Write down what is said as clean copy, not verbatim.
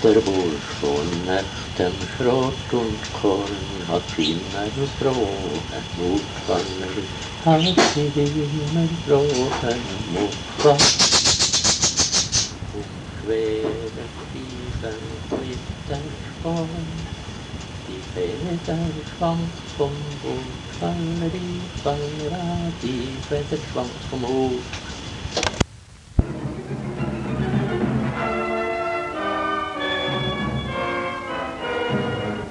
Der Bursch von echtem Schrott und Korn hat immer frohen Mutfallen, hat immer frohen Mutfallen. Und schwere Stiefel mit der Sporn, die Federschwanz vom Hut, die Federschwanz vom Hut.